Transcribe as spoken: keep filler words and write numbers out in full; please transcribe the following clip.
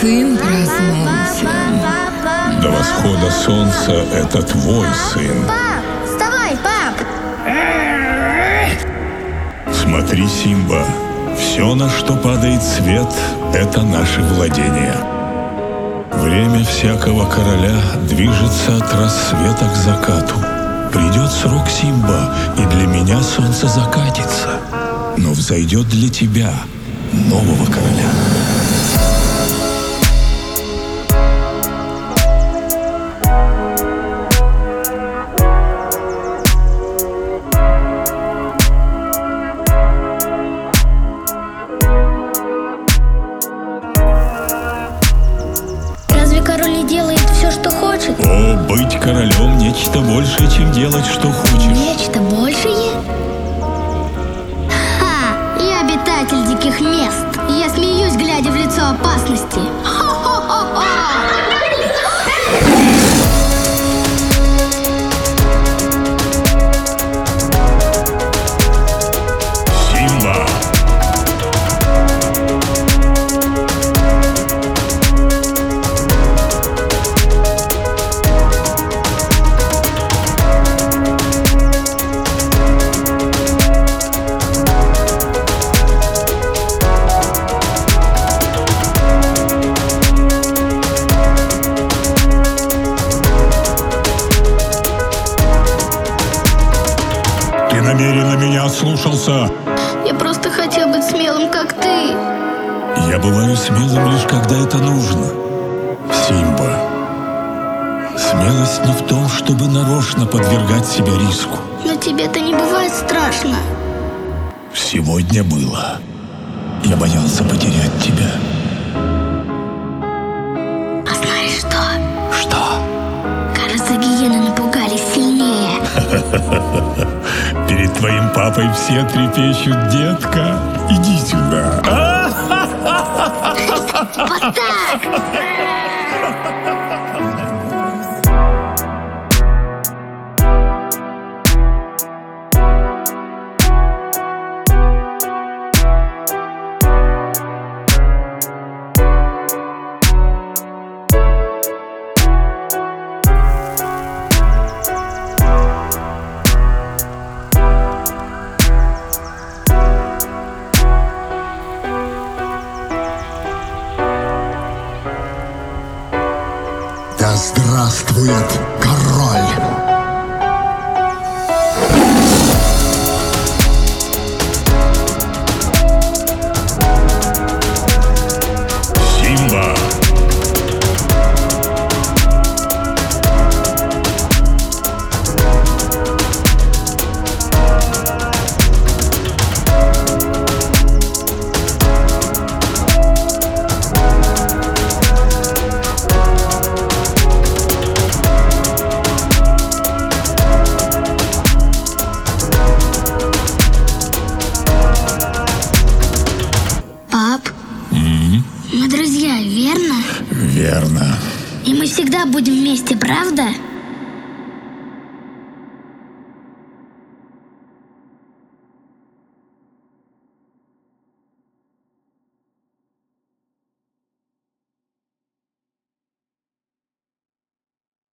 сын проснулся. До восхода солнца это твой сын. Пап, вставай, пап! Смотри, Симба, все, на что падает свет, это наши владения. Время всякого короля движется от рассвета к закату. Придет срок, Симба, и для меня солнце закатится, но взойдет для тебя нового короля. Король не делает все, что хочет. О, быть королем — нечто большее, чем делать, что хочешь. Нечто большее? Ха! Я обитатель диких мест. Я смеюсь, глядя в лицо опасности. Хо-хо-хо-хо! Симба! Ты намеренно меня слушался. Я просто хотел быть смелым, как ты. Я бываю смелым лишь когда это нужно. Симба, смелость не в том, чтобы нарочно подвергать себя риску. Но тебе-то не бывает страшно. Сегодня было. Я боялся потерять тебя. А знаешь что? Что? Кажется, гиены напугались сильнее. Перед твоим папой все трепещут, детка. Иди сюда. Вот так! Да здравствует король! Симба! Пап, мы друзья, верно? Верно. И мы всегда будем вместе, правда?